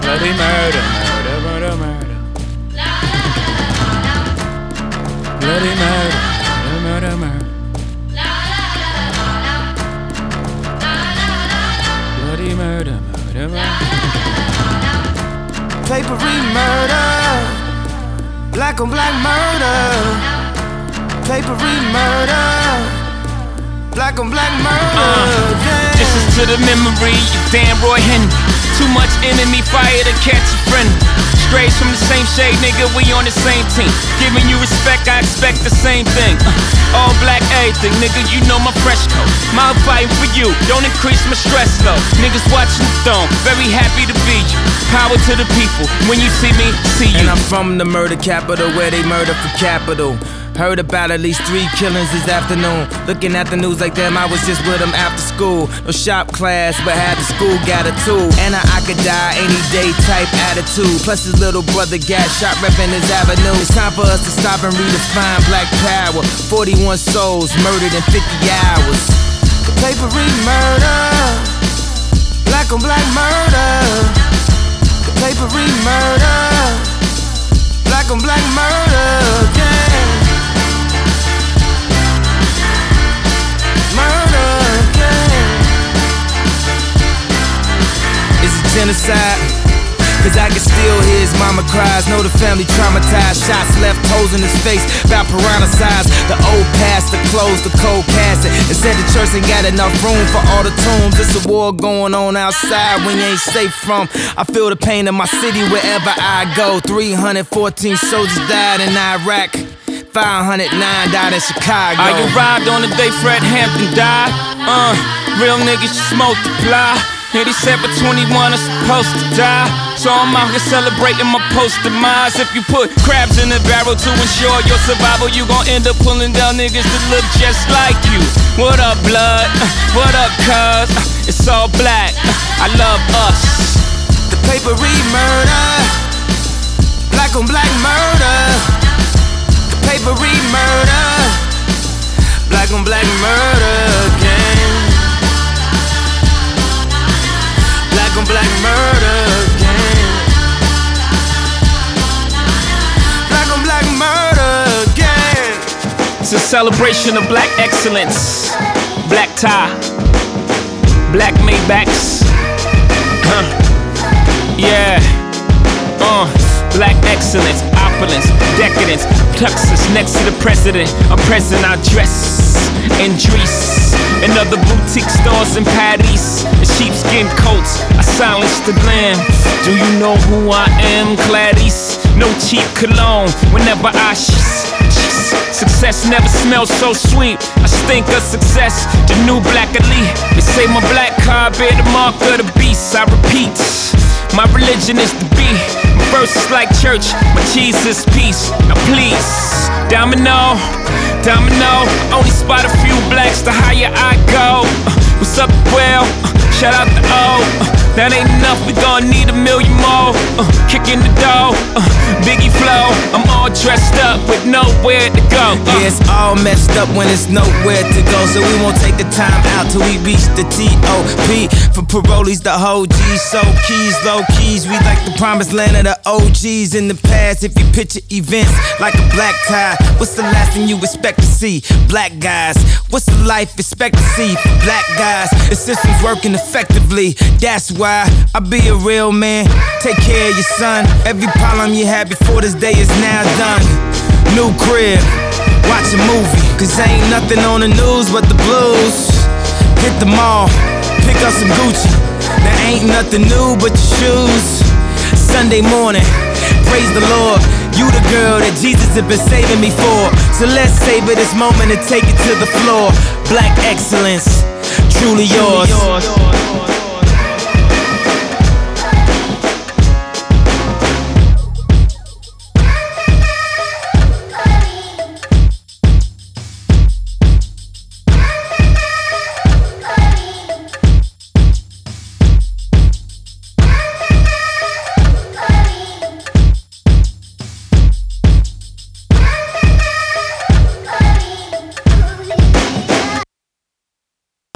Bloody murder, murder, murder, murder. Bloody murder, murder, murder, murder. Bloody murder, murder, murder. Papery murder, black on black murder. Papery murder, black on black murder. This is to the memory of Dan Roy Henry. Too much enemy fire to catch a friend. Strays from the same shade, nigga, we on the same team. Giving you respect, I expect the same thing. All black everything, nigga, you know my fresh coat. Mouth fighting for you, don't increase my stress though. Niggas watching the throne, very happy to be you. Power to the people, when you see me, see you. And I'm from the murder capital where they murder for capital. Heard about at least 3 killings this afternoon. Looking at the news like them, I was just with them after school. No shop class, but had the school got a tool. And I could die any day type attitude. Plus his little brother got shot repping his avenue. It's time for us to stop and redefine black power. 41 souls murdered in 50 hours. The papery murder, black on black murder. The papery murder, black on black murder. Yeah. Genocide, cause I can still hear his mama cries. Know the family traumatized, shots left holes in his face, about piranha size. The old pastor closed the cold casket and said the church ain't got enough room for all the tombs. It's a war going on outside when you ain't safe from. I feel the pain in my city wherever I go. 314 soldiers died in Iraq, 509 died in Chicago. I arrived on the day Fred Hampton died. Real niggas just multiply. 87 for 21 are supposed to die. So I'm out here celebrating my post-demise. If you put crabs in the barrel to ensure your survival, you gon' end up pulling down niggas that look just like you. What up, blood? What up, cuz? It's all black. I love us. The papery murder, black on black murder. The papery murder, black on black murder again. Black on black murder again. Black on black murder again. It's a celebration of black excellence. Black tie, black Maybachs. Yeah. Black excellence, opulence, decadence. Tuxus next to the president. I'm present, I dress in Dries and other boutique stores in Paris. And sheepskin coats, I silence the lamb. Do you know who I am, Clarice? No cheap cologne whenever I success never smells so sweet. I stink of success, the new black elite. They say my black card bear the mark of the beast. I repeat, my religion is the beat. My verse is like church, my cheese is peace. Now please, domino, domino. Only spot a few blacks, the higher I go. What's up, well? Shout out to O. That ain't enough, we gon' need 1 million more. Kicking the door, Biggie flow. I'm all dressed up with nowhere to go. Yeah, it's all messed up when it's nowhere to go. So we won't take the time out till we reach the T.O.P. For parolees, the whole G. So keys, low keys. We like the promised land of the OGs in the past. If you picture events like a black tie, what's the last thing you expect to see? Black guys. What's the life expectancy for black guys? The system's working effectively. That's why I be a real man. Take care of your son. Every problem you had before this day is now done. New crib, watch a movie, cause ain't nothing on the news but the blues. Hit the mall, pick up some Gucci. There ain't nothing new but your shoes. Sunday morning, praise the Lord. You the girl that Jesus has been saving me for. So let's savor this moment and take it to the floor. Black excellence, truly yours.